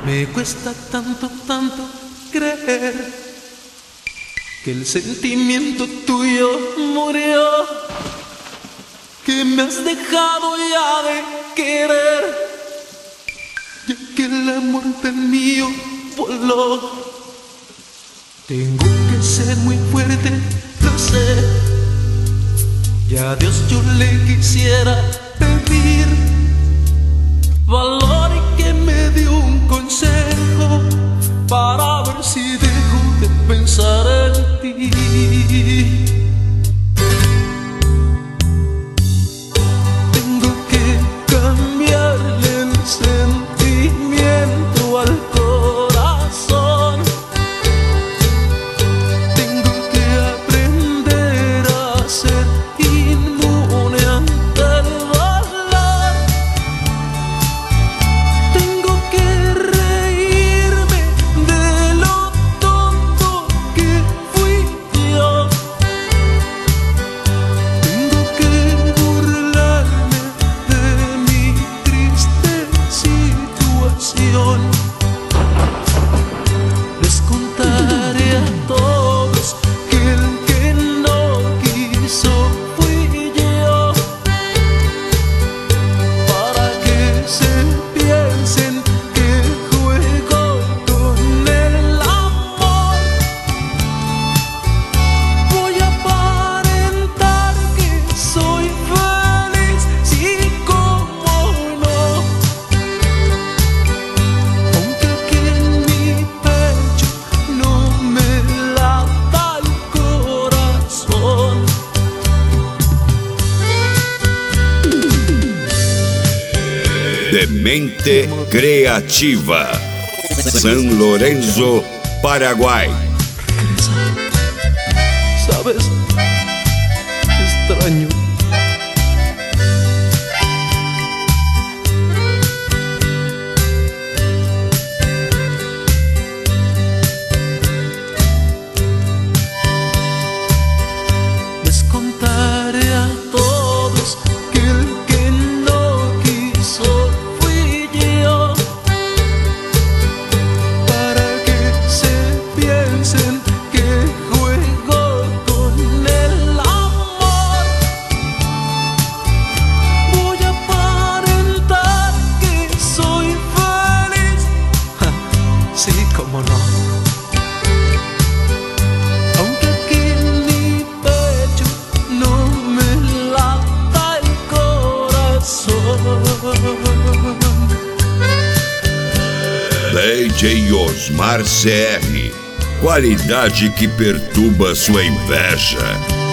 Me cuesta tanto, tanto creer que el sentimiento tuyo murió, que me has dejado ya de querer, ya que el amor del mío voló. Tengo que ser muy fuerte, lo sé, y a Dios yo le quisiera pedir valor y que me dé un consejo para ver si dejo de pensar en ti. Tengo que cambiarle el sentimiento al corazón. Tengo que aprender a ser inmune ante el dolor. Tengo que reírme de lo tonto que fui yo. Tengo que burlarme de mi triste situación. Les contaré a todos que el que no quiso fui yo, para que se piensen que juego con el amor. Voy a aparentar que soy feliz, sí, como no, aunque aquí en mi pecho no me lata el corazón. Demente Creativa, San Lorenzo, Paraguay. ¿Sabes? Extraño. Les contaré a todos que el que no quiso fui yo, para que se piensen que juego con el amor. Voy a aparentar que soy feliz, ja, sí, como no, aunque aquí en mi pecho no me lata el corazón. DJ Osmar CR, qualidade que perturba sua inveja.